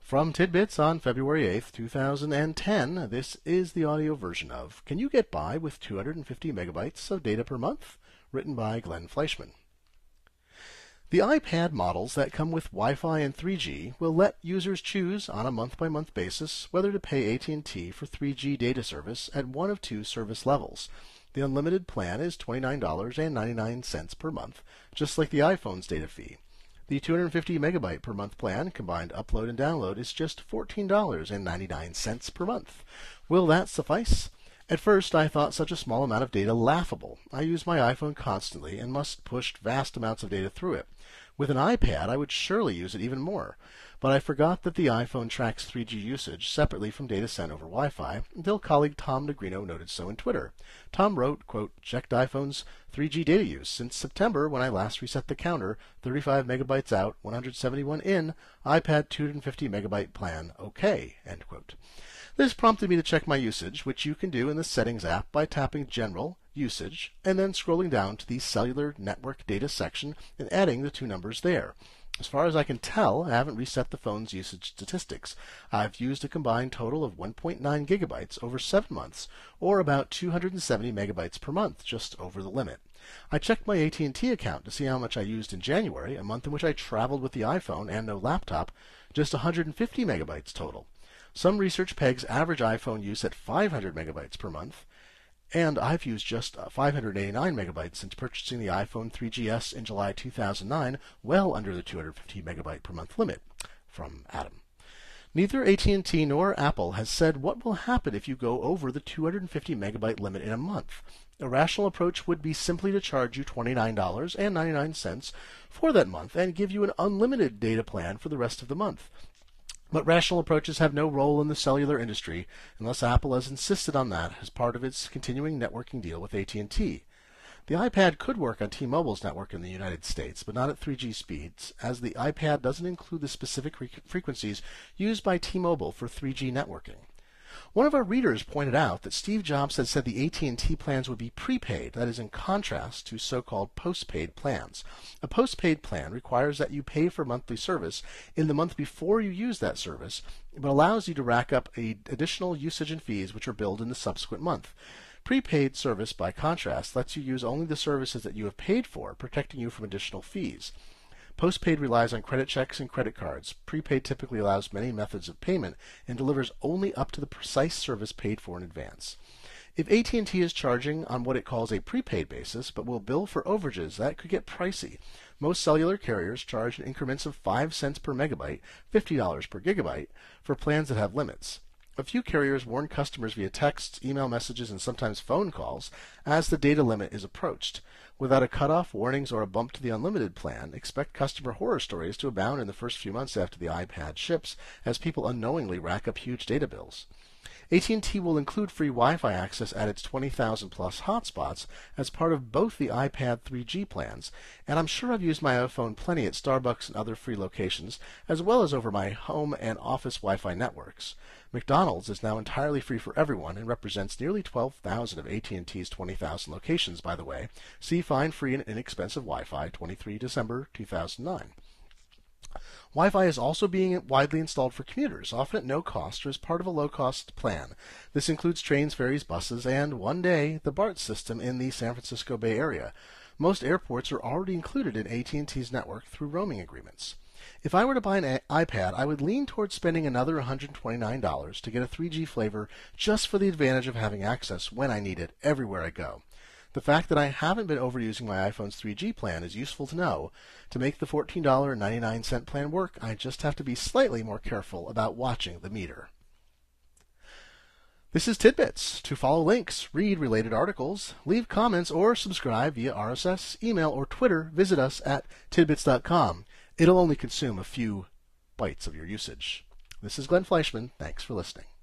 From Tidbits on February 8th, 2010, this is the audio version of Can You Get By with 250 Megabytes of Data Per Month? Written by Glenn Fleischman. The iPad models that come with Wi-Fi and 3G will let users choose on a month-by-month basis whether to pay AT&T for 3G data service at one of two service levels. The unlimited plan is $29.99 per month, just like the iPhone's data fee. The 250 megabyte per month plan, combined upload and download, is just $14.99 per month. Will that suffice? At first, I thought such a small amount of data laughable. I use my iPhone constantly and must push vast amounts of data through it. With an iPad, I would surely use it even more. But I forgot that the iPhone tracks 3G usage separately from data sent over Wi-Fi until colleague Tom Negrino noted so in Twitter. Tom wrote, quote, "Checked iPhone's 3G data use since September when I last reset the counter, 35 megabytes out, 171 in, iPad 250 megabyte plan, okay," end quote. This prompted me to check my usage, which you can do in the Settings app by tapping General, Usage, and then scrolling down to the Cellular Network Data section and adding the two numbers there. As far as I can tell, I haven't reset the phone's usage statistics. I've used a combined total of 1.9 gigabytes over 7 months, or about 270 megabytes per month, just over the limit. I checked my AT&T account to see how much I used in January, a month in which I traveled with the iPhone and no laptop, just 150 megabytes total. Some research pegs average iPhone use at 500 megabytes per month, and I've used just 589 megabytes since purchasing the iPhone 3GS in July 2009, well under the 250 megabyte per month limit. From Adam. Neither AT&T nor Apple has said what will happen if you go over the 250 megabyte limit in a month. A rational approach would be simply to charge you $29.99 for that month and give you an unlimited data plan for the rest of the month. But rational approaches have no role in the cellular industry unless Apple has insisted on that as part of its continuing networking deal with AT&T. The iPad could work on T-Mobile's network in the United States, but not at 3G speeds, as the iPad doesn't include the specific frequencies used by T-Mobile for 3G networking. One of our readers pointed out that Steve Jobs had said the AT&T plans would be prepaid, that is in contrast to so-called postpaid plans. A postpaid plan requires that you pay for monthly service in the month before you use that service, but allows you to rack up additional usage and fees which are billed in the subsequent month. Prepaid service, by contrast, lets you use only the services that you have paid for, protecting you from additional fees. Postpaid relies on credit checks and credit cards. Prepaid typically allows many methods of payment and delivers only up to the precise service paid for in advance. If AT&T is charging on what it calls a prepaid basis, but will bill for overages, that could get pricey. Most cellular carriers charge in increments of 5 cents per megabyte, $50 per gigabyte, for plans that have limits. A few carriers warn customers via texts, email messages, and sometimes phone calls as the data limit is approached. Without a cutoff, warnings, or a bump to the unlimited plan, expect customer horror stories to abound in the first few months after the iPad ships, as people unknowingly rack up huge data bills. AT&T will include free Wi-Fi access at its 20,000 plus hotspots as part of both the iPad 3G plans, and I'm sure I've used my iPhone plenty at Starbucks and other free locations, as well as over my home and office Wi-Fi networks. McDonald's is now entirely free for everyone and represents nearly 12,000 of AT&T's 20,000 locations, by the way. See Find Free and Inexpensive Wi-Fi, 23 December 2009. Wi-Fi is also being widely installed for commuters, often at no cost or as part of a low-cost plan. This includes trains, ferries, buses, and, one day, the BART system in the San Francisco Bay Area. Most airports are already included in AT&T's network through roaming agreements. If I were to buy an iPad, I would lean towards spending another $129 to get a 3G flavor just for the advantage of having access when I need it everywhere I go. The fact that I haven't been overusing my iPhone's 3G plan is useful to know. To make the $14.99 plan work, I just have to be slightly more careful about watching the meter. This is Tidbits. To follow links, read related articles, leave comments, or subscribe via RSS, email, or Twitter, visit us at tidbits.com. It'll only consume a few bytes of your usage. This is Glenn Fleischman. Thanks for listening.